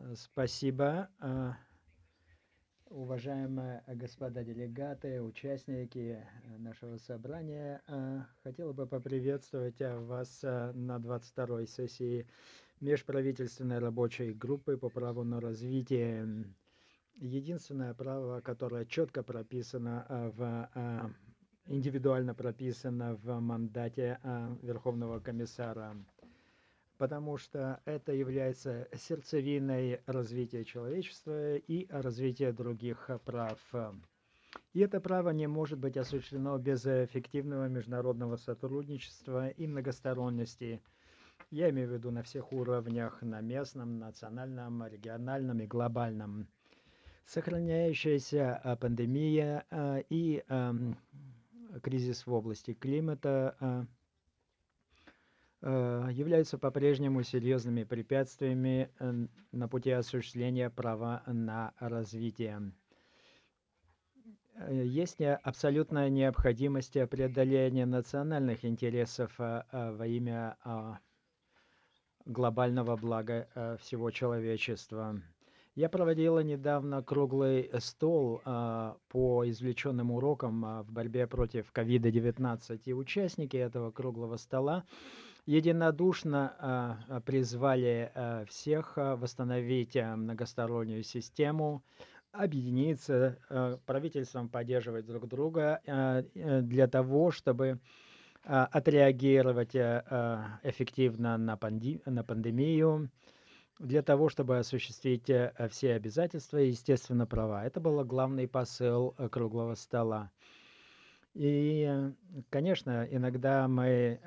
Спасибо, уважаемые господа делегаты, участники нашего собрания. Хотела бы поприветствовать вас на 22-й сессии Межправительственной рабочей группы по праву на развитие. Единственное право, которое четко прописано индивидуально прописано в мандате Верховного комиссара, потому что это является сердцевиной развития человечества и развития других прав. И это право не может быть осуществлено без эффективного международного сотрудничества и многосторонности. Я имею в виду на всех уровнях, на местном, национальном, региональном и глобальном. Сохраняющаяся пандемия и кризис в области климата являются по-прежнему серьезными препятствиями на пути осуществления права на развитие. Есть абсолютная необходимость преодоления национальных интересов во имя глобального блага всего человечества. Я проводила недавно круглый стол по извлеченным урокам в борьбе против COVID-19, и участники этого круглого стола единодушно призвали всех восстановить многостороннюю систему, объединиться, правительствам поддерживать друг друга для того, чтобы отреагировать эффективно на пандемию, для того, чтобы осуществить все обязательства и, естественно, права. Это был главный посыл круглого стола. И, конечно, иногда мы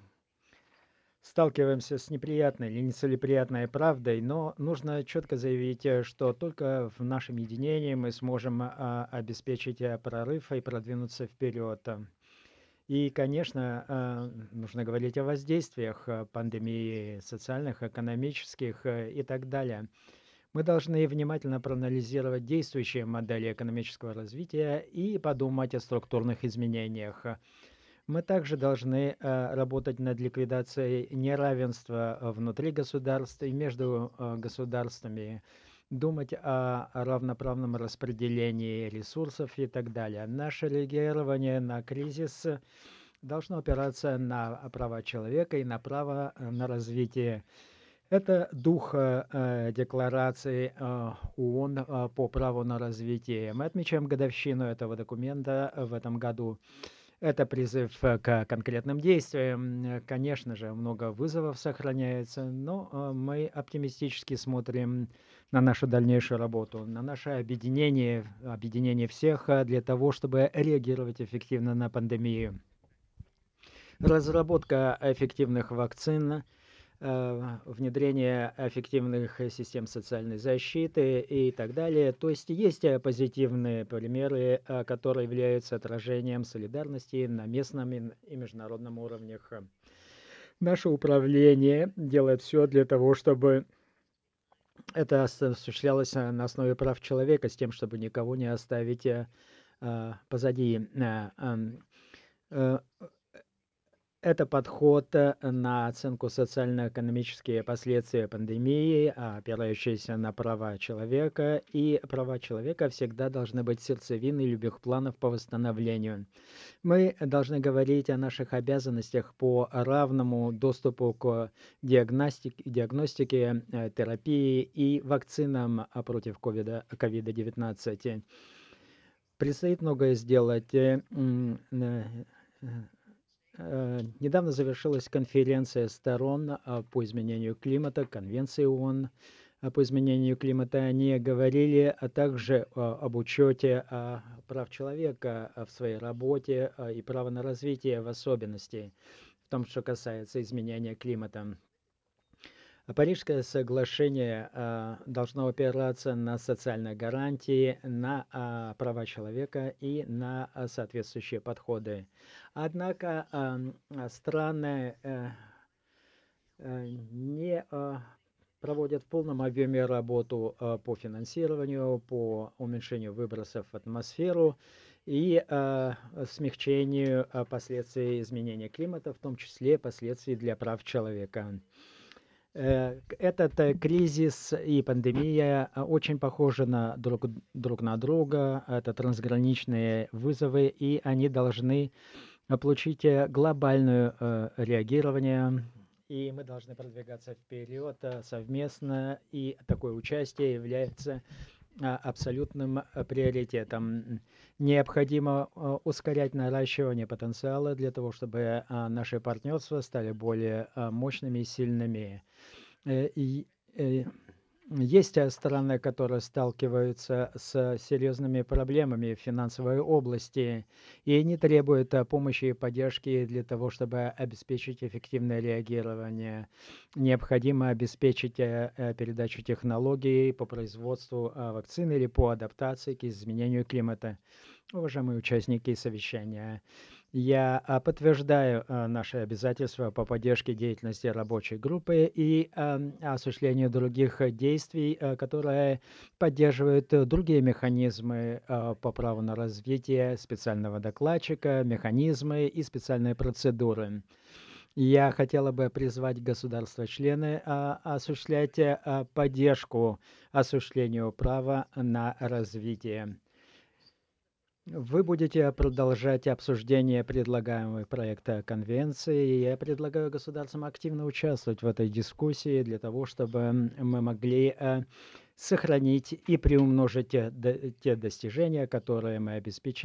сталкиваемся с неприятной или нецелеприятной правдой, но нужно четко заявить, что только в нашем единении мы сможем обеспечить прорыв и продвинуться вперед. И, конечно, нужно говорить о воздействиях пандемии, социальных, экономических и так далее. Мы должны внимательно проанализировать действующие модели экономического развития и подумать о структурных изменениях. Мы также должны работать над ликвидацией неравенства внутри государств и между государствами, думать о равноправном распределении ресурсов и так далее. Наше реагирование на кризис должно опираться на права человека и на право на развитие. Это дух декларации ООН по праву на развитие. Мы отмечаем годовщину этого документа в этом году. Это призыв к конкретным действиям. Конечно же, много вызовов сохраняется, но мы оптимистически смотрим на нашу дальнейшую работу, на наше объединение всех для того, чтобы реагировать эффективно на пандемию. Разработка эффективных вакцин, внедрение эффективных систем социальной защиты и так далее. То есть есть позитивные примеры, которые являются отражением солидарности на местном и международном уровнях. Наше управление делает все для того, чтобы это осуществлялось на основе прав человека, с тем, чтобы никого не оставить позади. Это подход на оценку социально-экономических последствий пандемии, опирающийся на права человека, и права человека всегда должны быть сердцевиной любых планов по восстановлению. Мы должны говорить о наших обязанностях по равному доступу к диагностике, терапии и вакцинам против COVID-19. Предстоит многое сделать. Недавно завершилась конференция сторон по изменению климата, Конвенции ООН по изменению климата. Они говорили также об учете прав человека в своей работе и права на развитие в особенности, в том, что касается изменения климата. Парижское соглашение должно опираться на социальные гарантии, на права человека и на соответствующие подходы. Однако страны не проводят в полном объеме работу по финансированию, по уменьшению выбросов в атмосферу и смягчению последствий изменения климата, в том числе последствий для прав человека. Этот кризис и пандемия очень похожи друг на друга. Это трансграничные вызовы, и они должны получить глобальное реагирование. И мы должны продвигаться вперед совместно, и такое участие является абсолютным приоритетом. Необходимо ускорять наращивание потенциала для того, чтобы наши партнерства стали более мощными и сильными. И есть страны, которые сталкиваются с серьезными проблемами в финансовой области, и они требуют помощи и поддержки для того, чтобы обеспечить эффективное реагирование. Необходимо обеспечить передачу технологий по производству вакцин или по адаптации к изменению климата. Уважаемые участники совещания, я подтверждаю наши обязательства по поддержке деятельности рабочей группы и осуществлению других действий, которые поддерживают другие механизмы по праву на развитие специального докладчика, механизмы и специальные процедуры. Я хотела бы призвать государства-члены осуществлять поддержку осуществлению права на развитие. Вы будете продолжать обсуждение предлагаемого проекта конвенции, и я предлагаю государствам активно участвовать в этой дискуссии для того, чтобы мы могли сохранить и приумножить те достижения, которые мы обеспечили